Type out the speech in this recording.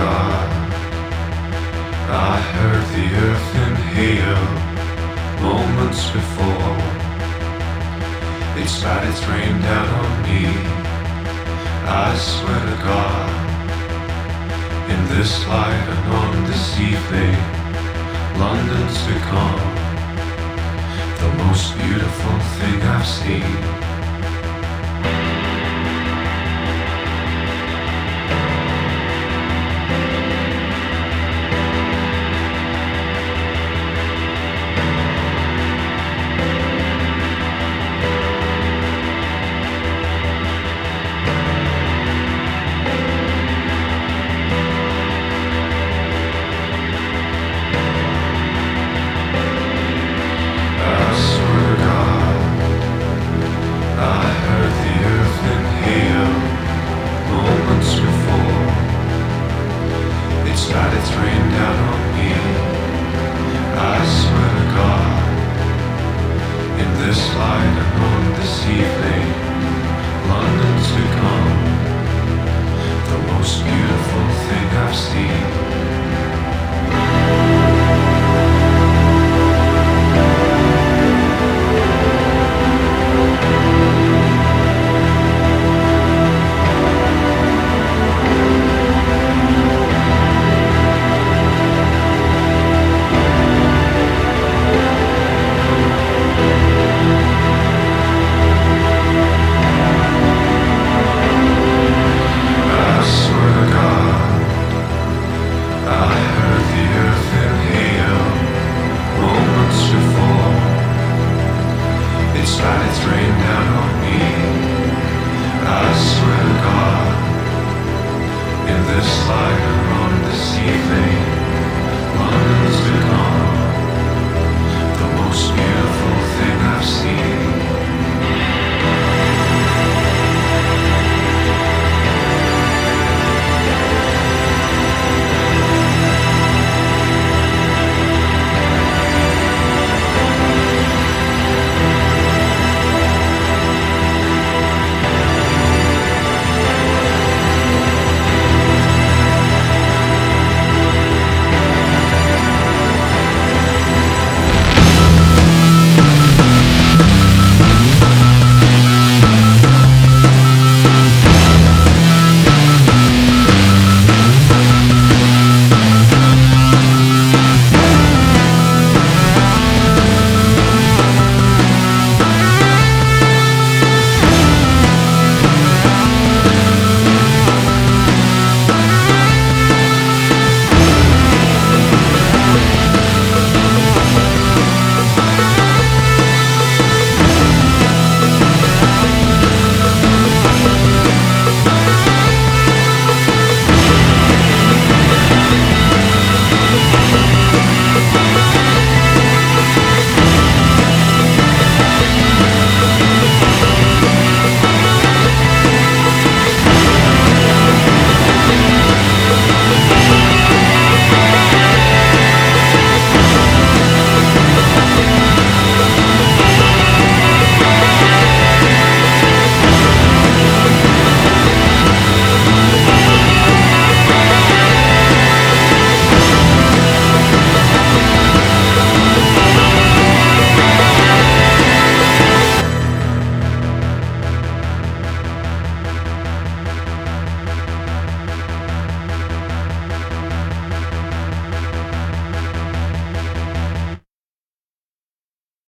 God, I heard the earth inhale moments before it started to rain down on me. I swear to God, in this light and on this evening, London's become the most beautiful thing I've seen. Started to rain down on me. I swear to God, in this light and on this evening, London's become the most beautiful thing I've seen. Started to rain down on me. I swear to God, in this light and on this evening, London's become the most beautiful thing I've seen.